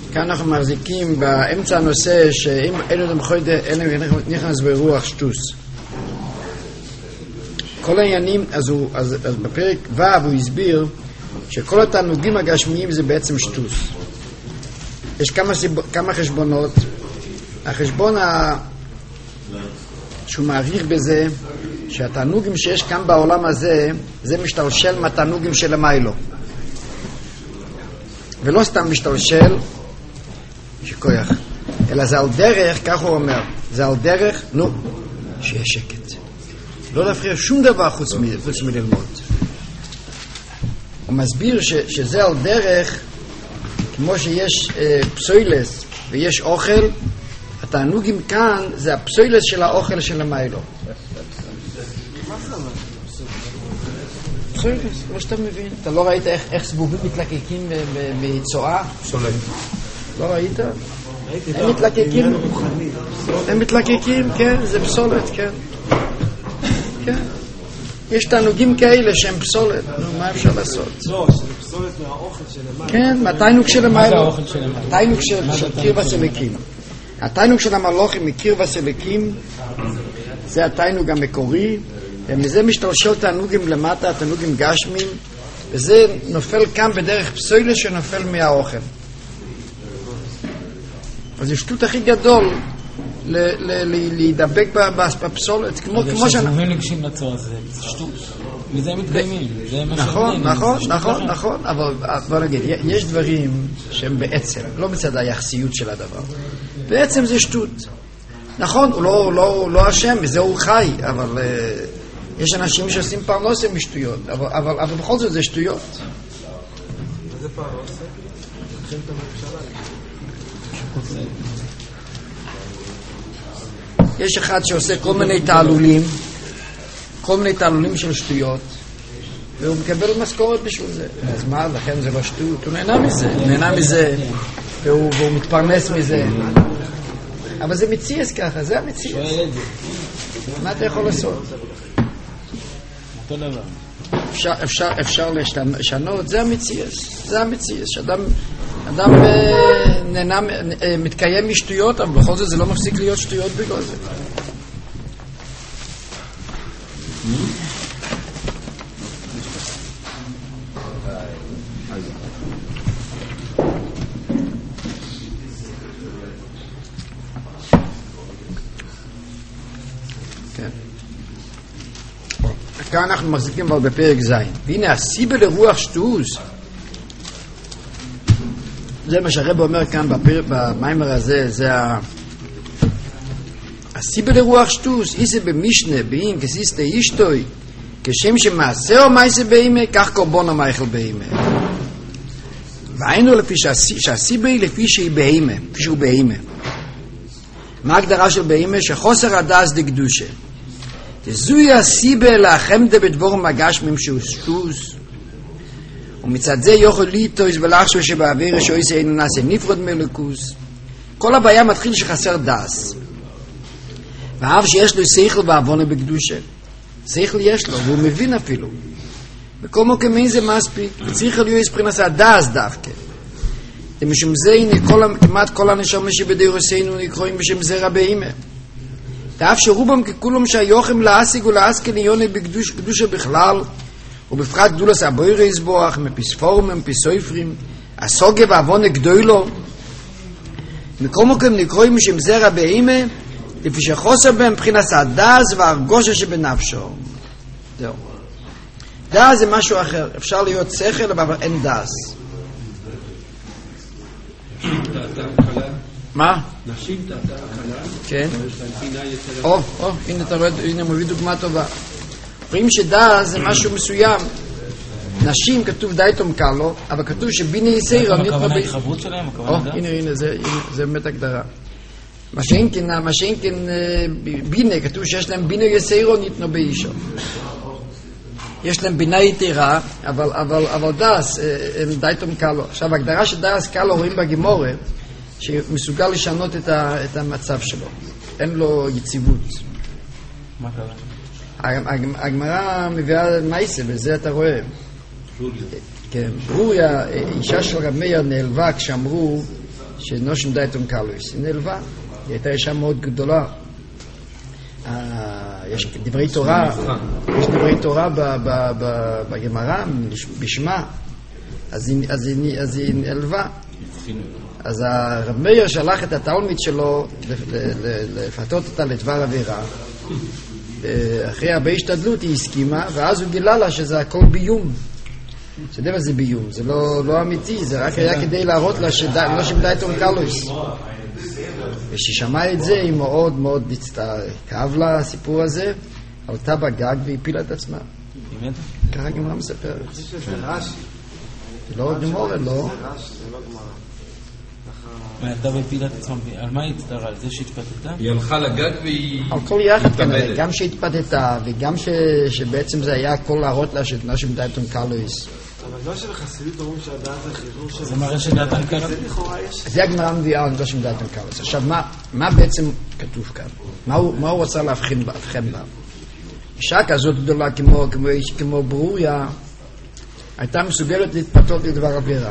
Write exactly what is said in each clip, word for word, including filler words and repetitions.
כאן אנחנו מחזיקים באמצע הנושא שאם אין עוד מחוידה אין נכנס ברוח שטוס. כל העניינים, אז, הוא, אז, אז בפרק ו' הוא הסביר שכל התענוגים הגשמיים זה בעצם שטוס. יש כמה, סיב... כמה חשבונות. החשבון ה... שהוא מעריך בזה שהתענוגים שיש כאן בעולם הזה זה משתלשל מהתענוגים של המיילו, ולא סתם משתלשל שכוח, אלא זה על דרך, כך הוא אומר, זה על דרך, נו, שיהיה שקט, לא להפריע שום דבר חוץ, מ... חוץ מללמוד. הוא מסביר ש... שזה על דרך, כמו שיש אה, פסוילס ויש אוכל, התענוגים כאן זה הפסוילס של האוכל של המיילו. פסוילס, לא שאתה מבין. אתה לא ראית איך, איך סבובים מתלקקים מצואה? פסולת. לא ראית? הם מתלקקים. הם מתלקקים, כן, זה פסולת, כן. כן. יש תענוגים כאלה שהם פסולת. נו, מה אפשר לעשות? לא, זה פסולת מהאוכל של המיילו. כן, מהתענוג של המיילו. מה זה האוכל של המיילו? התענוג של קיר וסלקים. התענוג של המלוכים מקיר וסלקים זה התענוג המקורי, ומזה משתלשל תענוגים למטה, תענוגים גשמים, וזה נופל כאן בדרך פסוילס שנופל מהאוכל. אז זה שטות הכי גדול להידבק בפסולת, כמו שאנחנו... כשסבובים לגשים לצורה זה שטות, מזה הם מתקיימים. נכון, נכון, נכון, נכון, אבל בוא נגיד, יש דברים שהם בעצם, לא מצד היחסיות של הדבר. בעצם זה שטות. נכון, הוא לא, לא, לא אשם, וזה הוא חי, אבל uh, יש אנשים שעושים פרנסה משטויות, אבל, אבל, אבל בכל זאת זה שטויות. איזה פרנסה? לוקחים את הממשלה. יש אחד שעושה כל מיני תעלולים, כל מיני תעלולים של שטויות, והוא מקבל משכורת בשביל זה. אז מה, לכן זה לא שטות? הוא נהנה מזה, הוא נהנה מזה, והוא, והוא מתפרנס מזה. אבל זה מציאס ככה, זה המציאס. מה אתה יכול לעשות? אותו דבר. אפשר, אפשר, אפשר לשנות, זה המציאס, זה המציאס. שאדם, אדם נהנה, מתקיים משטויות, אבל בכל זאת זה לא מפסיק להיות שטויות בגלל זה. כאן אנחנו מחזיקים כבר בפרק זין. והנה הסיבה לרוח שטוס, זה מה שהרב אומר כאן בפרק, במיימר הזה, זה ה... הסיבה לרוח שטוס, איזה במשנה, באין, כסיסטה אישטוי, כשם שמעשה או מייסה באימה, כך קורבון המייכל באימה. והיינו לפי שהסיבה היא לפי שהיא באימה, לפי שהוא באימה. מה ההגדרה של באימה? שחוסר הדס דקדושה. זוהי הסיבה להחמדה בדבורם הגשמים שהוא שטוס, ומצד זה יוכל ליטויס ולחשוב שבאוויר שאויס אינו נעשה נפרד מלכוס. כל הבעיה מתחיל שחסר דס, ואף שיש לו שכל ועוונה בקדושה, שכל יש לו והוא מבין אפילו, וכל מוקמין זה מספיק, וצריך להיות מבחינת הדס דווקא. ומשום זה הנה כל, כמעט כל הנשמה שבדורסנו נקרואים בשם זרע באימה, ואף שרובם ככולם שהיוחם להשיג ולהשכל עיוני בקדוש קדושה בכלל, ובפרט גדולת הבוירה יסבוח, מפיספורים, מפיסויפרים, הסוגה ועוונה גדולו, מכל מקום נקרואים משם זרע באימה, לפי שחוסר בהם מבחינת הדס והרגושה שבנפשו. זהו. דס זה משהו אחר, אפשר להיות שכל אבל אין דס. מה? נשים תתה הקלה. כן. או, או, הנה אתה רואה, הנה מביא דוגמה טובה. רואים שדס זה משהו מסוים. נשים כתוב די תום קלו, אבל כתוב שביני יסיירה. הכוונה ההתחברות שלהם? או, הנה, הנה, זה באמת הגדרה. מה שאינכן, מה שאינכן בינה, כתוב שיש להם בינה יסיירו ניתנו באישו. יש להם בינה יתירה, אבל, אבל, אבל דס, הם די תום קלו. עכשיו, הגדרה של דס קלו רואים בגימורה, שמסוגל לשנות את, ה, את המצב שלו. אין לו יציבות. מה קרה? הגמרא מביאה מייסה, וזה אתה רואה. כן, ברוריה, אישה של רב מאיר נעלבה כשאמרו שנושם דייטום קלויס, היא נעלבה, היא הייתה אישה מאוד גדולה. יש דברי תורה, יש דברי תורה בגמרא, בשמה, אז היא נעלבה. אז הרב מאיר שלח את התלמיד שלו לפתות אותה לדבר עבירה. אחרי הרבה השתדלות היא הסכימה, ואז הוא גילה לה שזה הכל ביום. שדה מה זה ביום, זה לא אמיתי, זה רק היה כדי להראות לה שלא שמדה את אונקלוס. וששמעה את זה היא מאוד מאוד נצטערה. כאב לה הסיפור הזה, עלתה בגג והפילה את עצמה. באמת? ככה גמרא מספרת. זה רש"י. זה לא גמרא, לא. זה רש"י, זה לא גמרא. והילדה והפילה את עצמה, על מה היא הצטערה? על זה שהתפתתה? היא הלכה לגג והיא... על כל יחד כנראה, גם שהתפתתה וגם שבעצם זה היה הכל להראות לה שנושם דייטון קלויס. אבל לא של החסידות אומרים שהדעת זה חיבור של... זה מראה שדעתן קלויס. זה לכאורה יש... זה הגמרא מביאה על נושם דייטון קלויס. עכשיו, מה בעצם כתוב כאן? מה הוא רוצה להבחין בה? אישה כזאת גדולה כמו ברוריה הייתה מסוגלת להתפתות לדבר עבירה.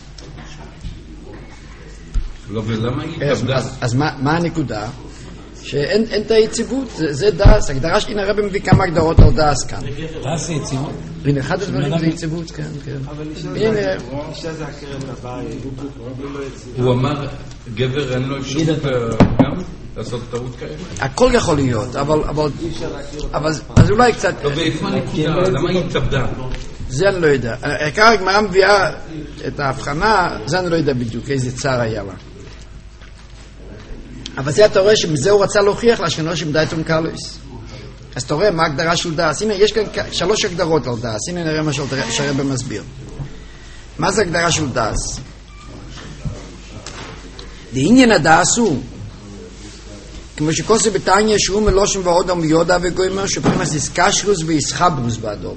לא, ולמה היא התאבדה? אז מה הנקודה? שאין את היציבות, זה דאס, הגדרה שלי נראה במביא כמה הגדרות על דאס כאן. דאס זה יציבות? הנה, אחד הדברים זה יציבות, כן, כן. אבל אישה זה הקרן לבית, הוא אמר, גבר אין לו אפשרות גם לעשות טעות כאלה? הכל יכול להיות, אבל אז אולי קצת... לא, ואיפה הנקודה? למה היא התאבדה? זה אני לא יודע. העיקר הגמרא מביאה את ההבחנה, זה אני לא יודע בדיוק איזה צער היה לה. אבל זה אתה רואה שמזה הוא רצה להוכיח לה שנושם דייטון קלויס. אז אתה רואה מה ההגדרה של דאס. הנה, יש כאן שלוש הגדרות על דאס. הנה נראה מה שהרבא מסביר. מה זה הגדרה של דאס? לעניין הדאס הוא, כמו שכוסה בתניא שהוא מלושם ועוד מיודע וגוימר, שפרימס איסקשרוס ואיסחברוס באדום.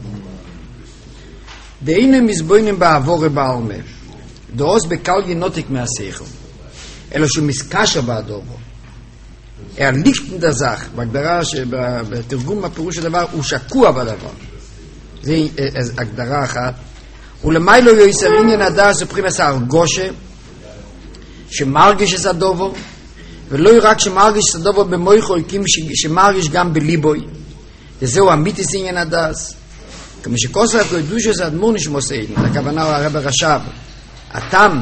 דהינה מזבוינים בעבור בעלמה. דאוס בקל ינותק מהשכל. אלא שהוא מסקשר באדומו. er liegt in der Sache, בהגדרה שבתרגום הפירוש הדבר הוא שקוע בדבר. זה הגדרה אחת. ולמיילו יויסר עניין הדס ופרימס ההרגושה, שמרגיש את הדובר, ולא רק שמרגיש את הדובר במויכו, שמרגיש גם בליבוי. וזהו אמיתיס עניין הדס. כמו שכוסר הקודוש זה אדמור נשמוסיין, הכוונה הוא הרב הרש"ב. התם,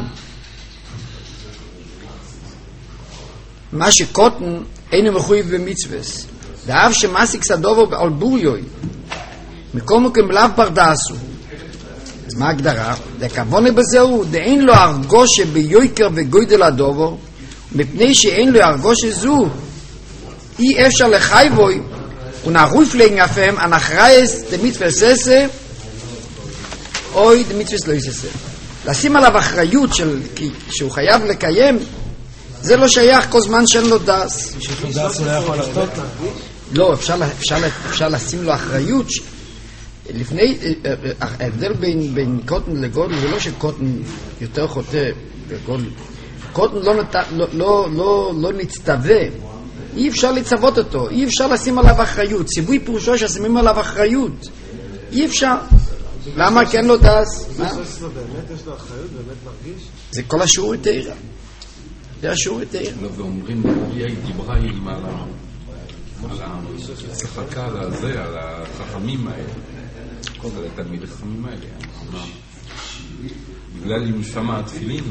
מה שקוטן אינו מחויב במצווס, ואף שמסיק סדובו על בוריוי, מכל מקום לאו פרדסו. אז מה ההגדרה? הכוונה בזהו, דאין לו הרגושה ביוקר וגודל הדובו, מפני שאין לו הרגושה זו, אי אפשר לחייבוי, ונערוף להנגפם, הנחרייס דמצווס עשה, אוי דמצווס לא יססה. לשים עליו אחריות של, שהוא חייב לקיים, זה לא שייך כל זמן שאין לו דס. שיש לו דס הוא לא יכול לחטות? לא, אפשר, אפשר, אפשר לשים לו אחריות. לפני, ההבדל בין, בין קוטן לגודל זה לא שקוטן יותר חוטא בגודל. קוטן לא, נת, לא, לא, לא, לא נצטווה. אי אפשר לצוות אותו, אי אפשר לשים עליו אחריות. ציווי פירושו ששמים עליו אחריות. אי אפשר. למה כן לו דס? באמת יש לו אחריות, באמת מרגיש? זה כל השיעור תאירה. זה השיעור תאירה. לא, ואומרים, היא דיברה עם על הצחקה, על הזה, על החכמים האלה. כל זה תלמיד החכמים האלה. בגלל אם שמה התפילין,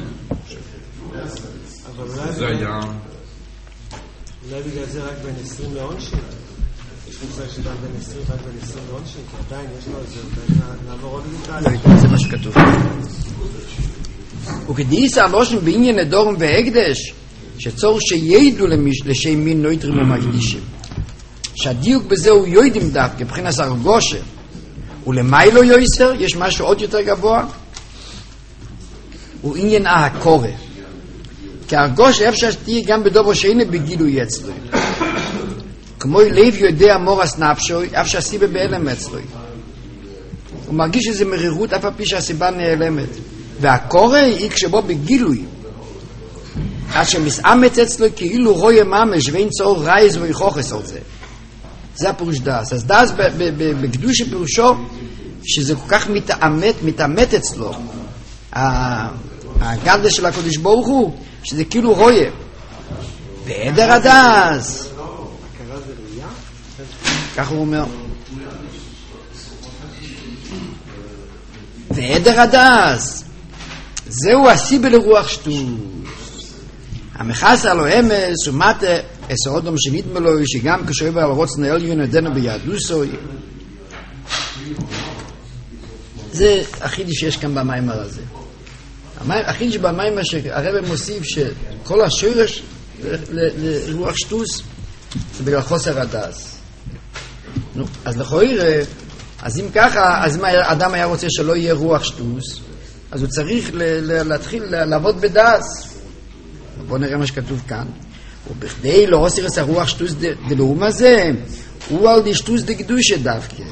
זה היה... אולי בגלל זה רק בין עשרים לעונשין? יש מושג שגם בין עשרים, רק בין עשרים לעונשין, כי עדיין יש לו איזה, נעבור עוד ליטה. זה מה שכתוב. וכדאיסה הלושן בעניין הדורם והקדש, שצור שידעו לשם מין נויטרים ומקדישים. שהדיוק בזה הוא יוידים דווקא, מבחינת הרגושה. ולמיילו יויסר, יש משהו עוד יותר גבוה, הוא עניין ההקורא. כי הרגושה אפשר שתהיה גם בדובו שאינה בגילוי אצלוי. כמו לב יודע מורס נפשוי, אף שהסיבה בהלם אצלוי. הוא מרגיש איזו מרירות, אף הפי שהסיבה נעלמת. והקורא היא כשבו בגילוי. עד שמסעמץ אצלו כאילו רואה ממש ואין צור רייז ויחוכס על זה. זה הפירוש דאס. אז דאס בקדוש פירושו שזה כל כך מתאמת, מתאמת אצלו. הגדלה של הקדוש ברוך הוא, שזה כאילו רואה. בעדר הדס. הכרה זה ראייה? ככה הוא אומר. בעדר הדס. זהו הסיבה לרוח שטות. המחס עלו אמס ומטה עשר אודם שנתמלו שגם כשאוהב על רוצן העליון עדנו ביהדוסו. זה החידוש שיש כאן במיימר הזה. החידוש במיימר שהרב מוסיף שכל השורש לרוח שטוס זה בגלל חוסר הדס. נו, אז לכאורה, אז אם ככה, אז אם האדם היה רוצה שלא יהיה רוח שטוס, אז הוא צריך להתחיל לעבוד בדס. בואו נראה מה שכתוב כאן. ובכדי לא עושה את הרוח שטוס דלאום הזה, הוא על די שטוס דקדושה דווקא.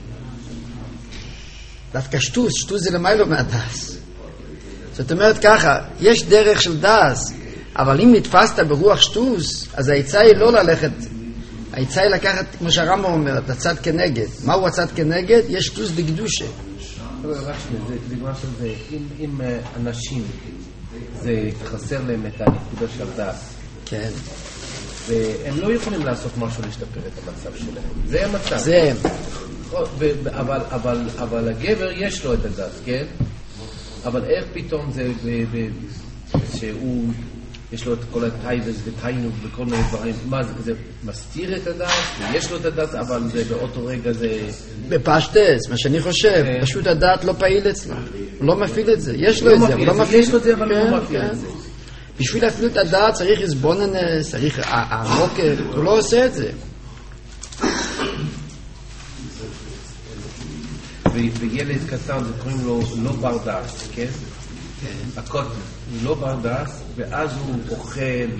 דווקא שטוס, שטוס זה למיילו מהדס. זאת אומרת ככה, יש דרך של דס, אבל אם נתפסת ברוח שטוס, אז העצה היא לא ללכת, העצה היא לקחת, כמו שהרמב"ם אומר, את הצד כנגד. מהו הצד כנגד? יש שטוס דקדושה. רק שני, זה דוגמה של זה, אם אנשים, זה חסר להם את הנקודה של דס. כן. והם לא יכולים לעשות משהו להשתפר את המצב שלהם. זה המצב. זה הם. אבל, אבל, אבל הגבר יש לו את הדס, כן? אבל איך פתאום זה, שהוא, יש לו את כל הטייבס וטיינוק וכל מיני דברים, מה זה, זה מסתיר את הדס, ויש לו את הדס, אבל זה באותו רגע זה... בפשטס, מה שאני חושב, פשוט הדעת לא פעיל אצלו, הוא לא מפעיל את זה, יש לו את זה, אבל לא מפעיל. יש לו את זה, אבל לא מפעיל את זה. בשביל להפעיל את הדעת צריך לסבוננס, צריך העמוקר, הוא לא עושה את זה. וילד קטן, זה קוראים לו לא בר דס, כן? הקוטן, הוא לא בר דס, ואז הוא אוכל,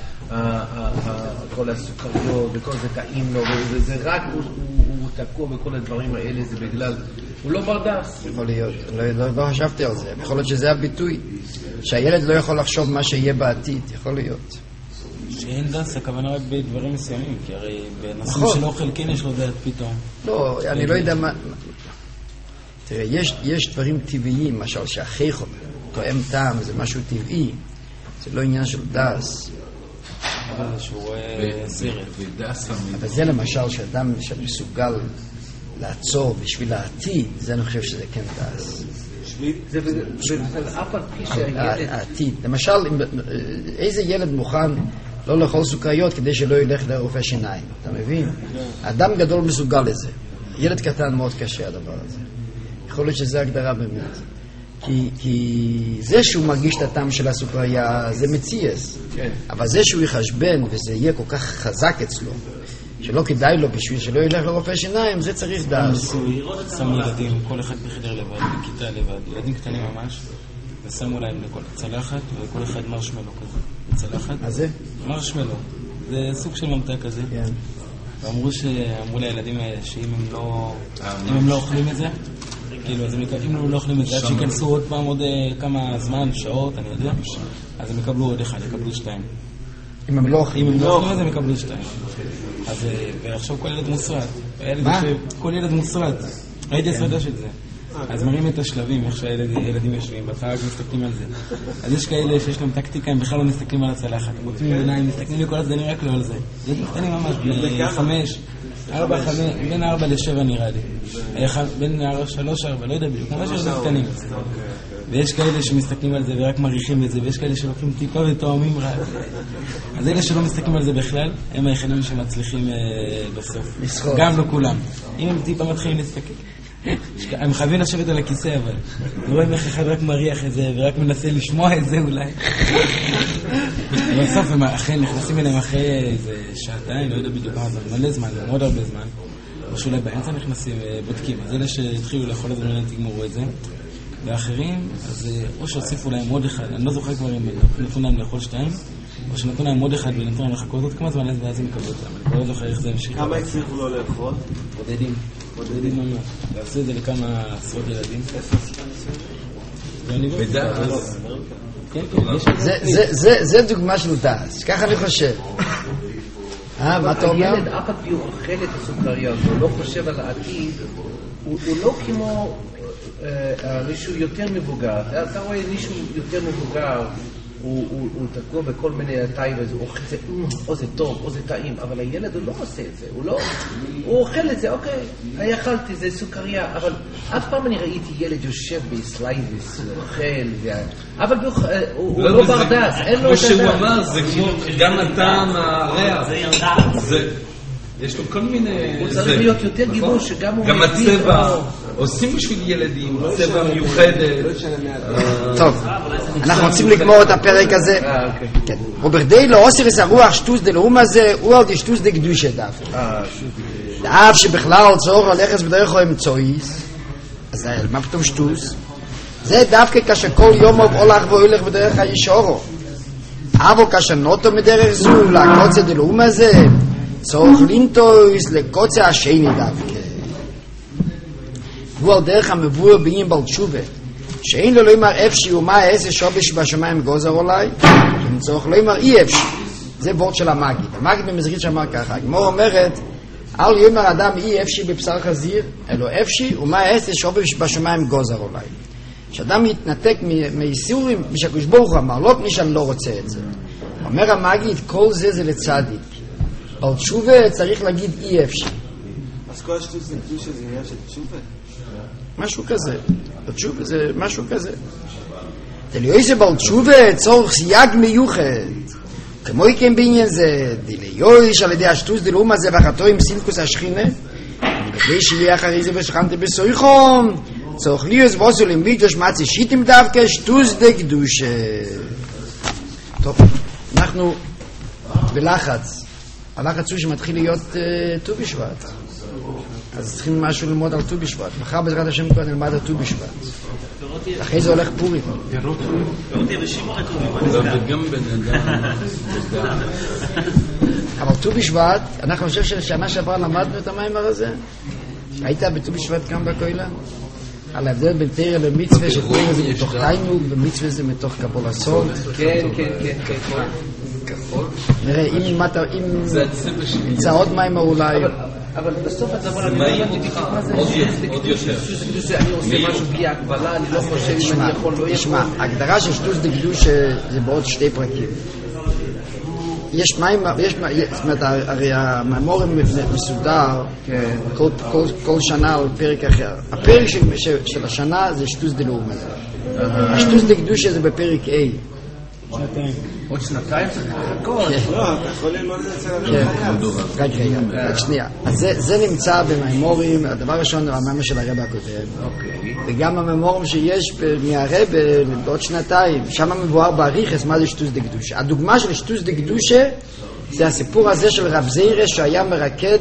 וכל הסוכריות, וכל זה טעים לו, וזה רק, הוא תקוע בכל הדברים האלה, זה בגלל, הוא לא בר דס. יכול להיות, לא חשבתי על זה, יכול להיות שזה הביטוי, שהילד לא יכול לחשוב מה שיהיה בעתיד, יכול להיות. שאין דס, הכוונה רק בדברים מסוימים, כי הרי בנושאים של אוכל כן יש לו דעת פתאום. לא, אני לא יודע מה... תראה, יש, יש דברים טבעיים, למשל שהחי חומר, תואם טעם, זה משהו טבעי, זה לא עניין של דס. אבל שהוא רואה סרט. אבל זה למשל שאדם שמסוגל לעצור בשביל העתיד, זה אני חושב שזה כן דס. זה אף על פי שהילד... העתיד, למשל, איזה ילד מוכן לא לאכול סוכריות כדי שלא ילך לרופא שיניים, אתה מבין? אדם גדול מסוגל לזה. ילד קטן מאוד קשה הדבר הזה. יכול להיות שזה הגדרה באמת. כי, כי זה שהוא מרגיש את הטעם של הסוכריה, זה מציאס. כן. אבל זה שהוא יחשבן וזה יהיה כל כך חזק אצלו, שלא כדאי לו בשביל שלא ילך לרופא שיניים, זה צריך דס. שמו ילדים, כל אחד בחדר לבד, בכיתה לבד, ילדים קטנים ממש, ושמו להם לכל צלחת, וכל אחד מרשמלו כזה. צלחת. מה זה? מרשמלו. זה סוג של ממתק כזה. כן. ואמרו שאמרו לילדים האלה שאם הם לא, אם הם לא אוכלים את זה, כאילו, אז אם הם לא אוכלים את זה, עד שיכנסו עוד פעם עוד כמה זמן, שעות, אני יודע, אז הם יקבלו עוד אחד, יקבלו שתיים. אם הם לא אוכלים, אם הם לא אוכלים את זה, הם יקבלו שתיים. אז, ועכשיו כל ילד מוסרט. מה? כל ילד מוסרט. ראיתי הסרטה של זה. אז מראים את השלבים, איך שהילדים יושבים, בהתחלה רק מסתכלים על זה. אז יש כאלה שיש להם טקטיקה, הם בכלל לא מסתכלים על הצלחת. הם מוצאים עיניים, מסתכלים לכל הצדדים רק לא על זה. זה קטנים ממש, בני חמש, ארבע, חמש, בין ארבע לשבע נראה לי. בין שלוש, ארבע, לא יודע בדיוק, ממש ילדים קטנים. ויש כאלה שמסתכלים על זה ורק מריחים את זה, ויש כאלה שלוקחים טיפה ותואמים רק. אז אלה שלא מסתכלים על זה בכלל, הם היחידים שמצליחים בסוף. גם לא כולם. אם הם טיפה מתחילים להסתכל. הם חייבים לשבת על הכיסא, אבל רואים איך אחד רק מריח את זה ורק מנסה לשמוע את זה אולי. ובסוף הם אכן נכנסים אליהם אחרי איזה שעתיים, לא יודע בדיוק מה זה, מלא זמן, מאוד הרבה זמן, או שאולי באמצע נכנסים ובודקים. אז אלה שהתחילו לאכול את זה ולא תגמרו את זה, ואחרים, אז או שהוסיפו להם עוד אחד, אני לא זוכר כבר אם נתנו להם לאכול שתיים, או שנתנו להם עוד אחד ונתנו להם לחכות עוד כמה זמן, ואז הם יקבלו אותם. אני כבר לא זוכר איך זה המשיך. כמה הצליחו לא לאכול? בודדים. בודדים ממש. ועשו את זה לכמה עשרות ילדים. בדס. זה דוגמה של דס, ככה אני חושב. אה, מה אתה אומר? הילד אף פעם הוא אוכל את הסוכריה, הוא לא חושב על העתיד, הוא לא כמו... מישהו יותר מבוגר, אתה רואה מישהו יותר מבוגר, הוא תקוע בכל מיני טייבס, הוא אוכל את זה, או זה טוב, או זה טעים, אבל הילד הוא לא עושה את זה, הוא אוכל את זה, אוקיי, אני אכלתי, זה סוכריה, אבל אף פעם אני ראיתי ילד יושב בסלייבס, אוכל, אבל הוא לא ברדס, אין לו את הדס. כמו שהוא אמר, זה כמו גם הטעם הריח. זה יש לו כל מיני... הוא צריך להיות יותר גיבור שגם הוא... גם הצבע, עושים בשביל ילדים, צבע מיוחדת. טוב, אנחנו רוצים לגמור את הפרק הזה. ובכדי לא אוסר הרוח שטוס דלאום הזה, הוא עוד שטוס דקדושה דווקא. דאף שבכלל צורך הלכס בדרך או אמצעיס, אז מה פתאום שטוס? זה דווקא כאשר כל יום הולך והולך בדרך הישורו. אבו כאשר נוטו מדרך זו, לקוצה דלאום הזה, צורך לינטויס לקוצה השני דווקא. הוא על דרך המבואר בעניין בעל תשובה, שאין לו לא יאמר אפשי ומה העשר שובש בשמיים גוזר אולי, צורך לא יאמר אי אפשי. זה וורט של המגיד. המגיד במזרית שאמר ככה, הגמור אומרת, אל יאמר אדם אי אפשי בבשר חזיר, אלו אפשי ומה העשר שובש בשמיים גוזר אולי. כשאדם מתנתק מאיסורים, משקוש ברוך הוא אמר, לא פני שאני לא רוצה את זה. אומר המגיד, כל זה זה לצדיק. על תשובה צריך להגיד אי אפשי. אז כל השטות זה קדושה, זה עניין של תשובה? משהו כזה. תשובה זה משהו כזה. תלוי זה בעל תשובה צורך סייג מיוחד. כמו כן בעניין זה, דליוש על ידי השטות דלאום הזה ואחתו עם סילקוס השכינה, כדי שיהיה אחרי זה ושכנתי בסויחום, צורך ליוס ועושו למידוש מצי שיטים דווקא שטות דקדושה. טוב, אנחנו בלחץ. הלחץ הוא שמתחיל להיות ט"ו בשבט. אז צריכים משהו ללמוד על ט"ו בשבט. מחר בעזרת השם כבר נלמד על ט"ו בשבט. אחרי זה הולך פורים. אבל ט"ו בשבט, אנחנו חושב ששנה שעברה למדנו את המיימר הזה. היית בט"ו בשבט כאן בכולל? על ההבדל בין תרא למצווה, שתרא זה מתוך תיינוג ומצווה זה מתוך קבול הסוד. כן, כן, כן, כן. נראה, אם נמצא עוד מיימר אולי. אבל בסוף הדבר אני לא למדתי מה זה עוד יותר. אני עושה משהו בלי הגבלה, אני לא חושב אם אני יכול לא יכול. תשמע, הגדרה של שטוס דקדוש זה בעוד שתי פרקים. יש מיימר, יש, זאת אומרת, הרי המיימור מסודר כל שנה על פרק אחר. הפרק של השנה זה שטוס דלאום הזה. השטוס דקדוש זה בפרק A. עוד שנתיים צריך לחכות. לא, אתה יכול ללמוד את זה אצל רק רגע, רק שנייה. אז זה נמצא במיימורים, הדבר הראשון הוא המיימור של הרב הקודם, וגם המיימורים שיש מהרב בעוד שנתיים, שם מבואר באריכוס מה זה שטוס דקדושה. הדוגמה של שטוס דקדושה זה הסיפור הזה של רב זיירס שהיה מרקד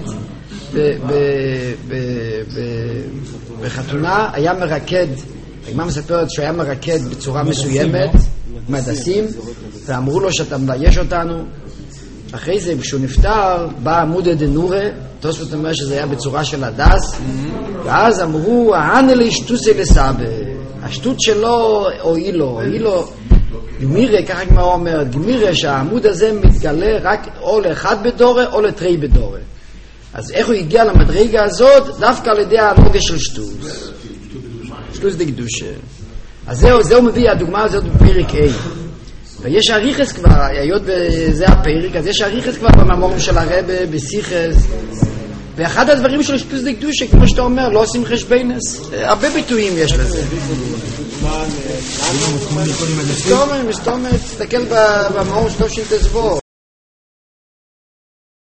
בחתונה, היה מרקד, הגמרא מספרת שהוא היה מרקד בצורה מסוימת, מדסים, ואמרו לו שאתה מבייש אותנו. אחרי זה, כשהוא נפטר, בא עמוד דנורה, תוספות אומר שזה היה בצורה של הדס, ואז אמרו, הענה לי שטוסי לסבא, השטות שלו הועיל לו, הועיל לו, גמירה, ככה גמרא אומרת, גמירה שהעמוד הזה מתגלה רק או לאחד בדורה או לתרי בדורה. אז איך הוא הגיע למדרגה הזאת? דווקא על ידי הנוגה של שטוס. שטוס דקדושה. אז זהו, זהו מביא הדוגמה הזאת בפרק A. ויש אריכס כבר, היות בזה הפרק, אז יש אריכס כבר במאמרים של הרב בסיכס. ואחד הדברים של שטוס דקדושה, כמו שאתה אומר, לא עושים חשבנס. הרבה ביטויים יש לזה. מסתומת, מסתומת, תסתכל במאמר שלו של תזבור.